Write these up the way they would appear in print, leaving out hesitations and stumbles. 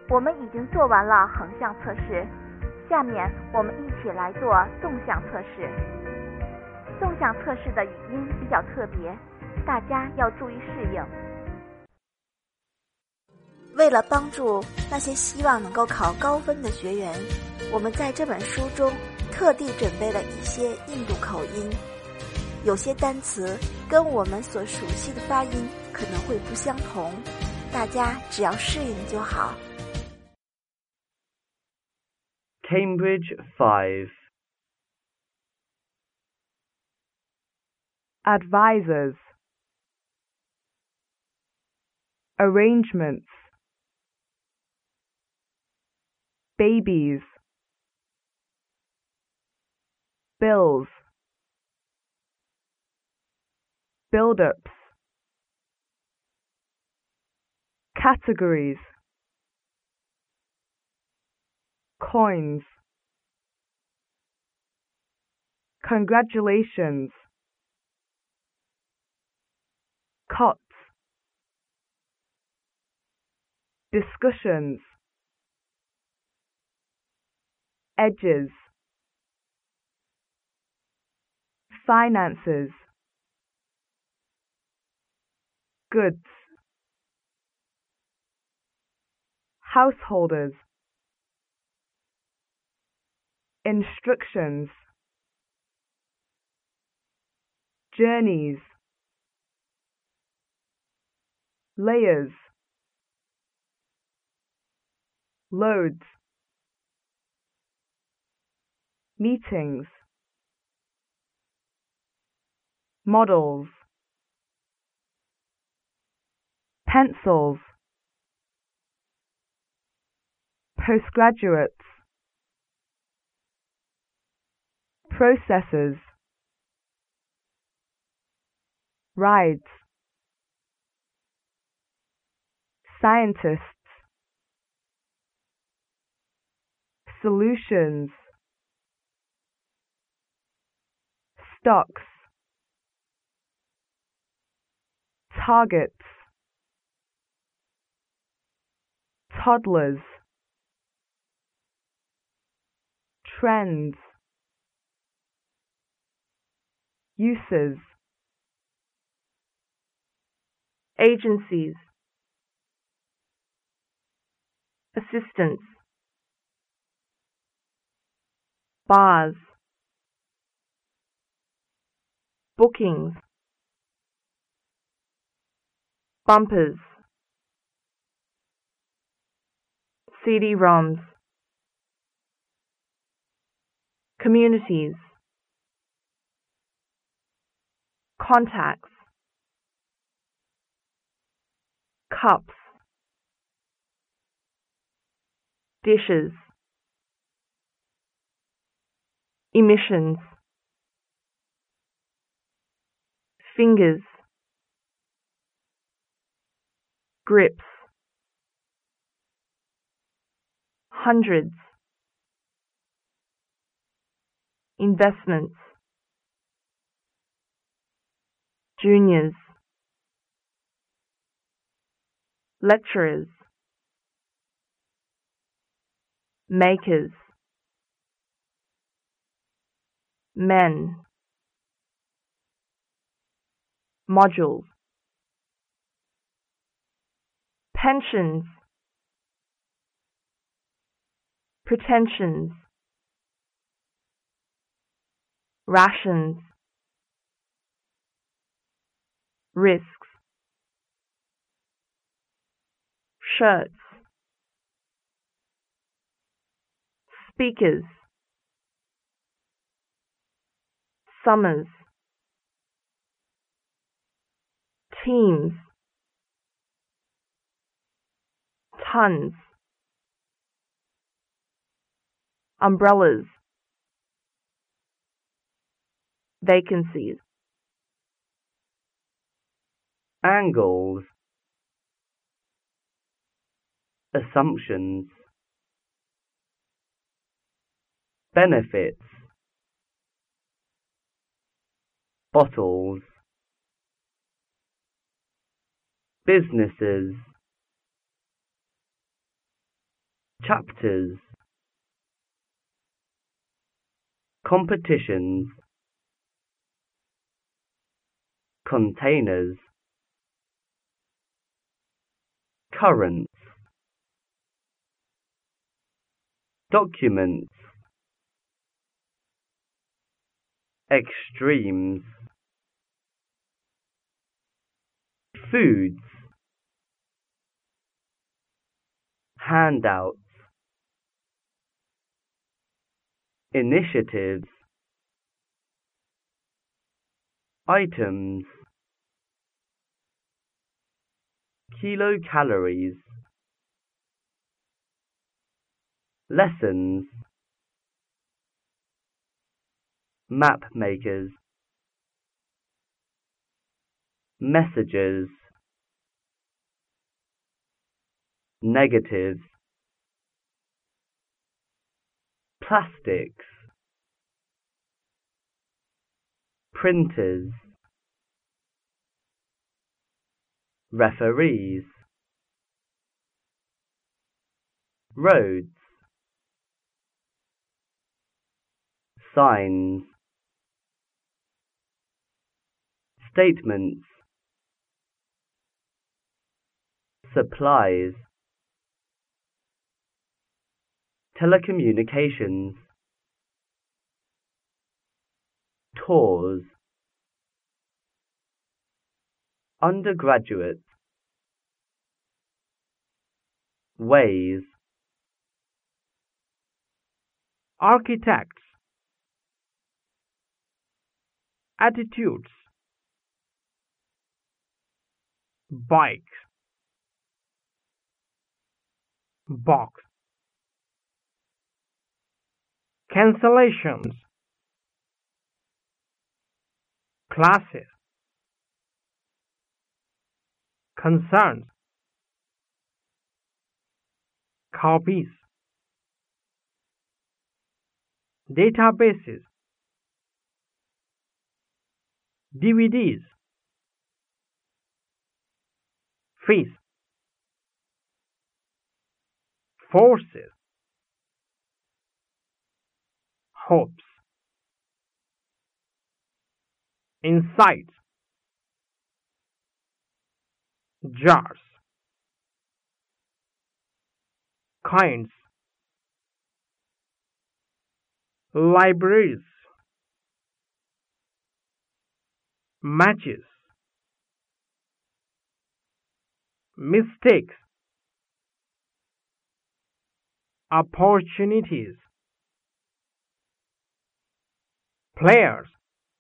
我们已经做完了横向测试，下面我们一起来做纵向测试。纵向测试的语音比较特别，大家要注意适应。为了帮助那些希望能够考高分的学员，我们在这本书中特地准备了一些印度口音，有些单词跟我们所熟悉的发音可能会不相同，大家只要适应就好。 Cambridge 5. Advisors, arrangements, babies, bills, build-ups, categories, coins, congratulations, cots, discussions, edges, finances, goods, householders, instructions, journeys, layers, loads, meetings, models, pencils, postgraduates, processes, rides, scientists, solutions, stocks, targets, toddlers, trends, uses, agencies, assistance, bars, bookings, bumpers, CD-ROMs, communities, contacts, cups, dishes, emissions, fingers, grips, hundreds, investments, juniors, lecturers, makers, men, modules, pensions, pretensions, rations, risks, shirts, speakers, summers, teams, tons, umbrellas, vacancies, angles, assumptions, benefits, bottles, businesses, chapters, competitions, containers, currents, documents, extremes, foods, handouts, initiatives, items, kilocalories, lessons, map makers, messages, negatives, plastics, printers, referees, roads, signs, statements, supplies, telecommunications, tours, undergraduate, ways, architects, attitudes, bikes, box, cancellations, classes, concerns, copies, databases, DVDs, fees, forces, hopes, insights, jars, kinds, libraries, matches, mistakes, opportunities, players,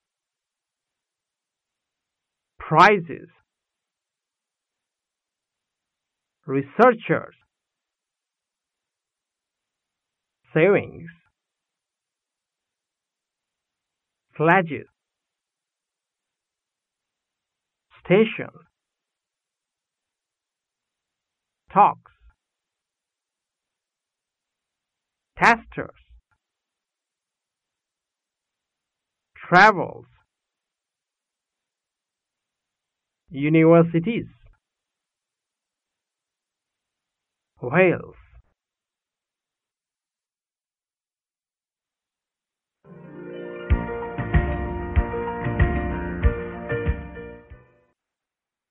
prizes, researchers, savings, sledges, station, talks, testers, travels, universities, whales,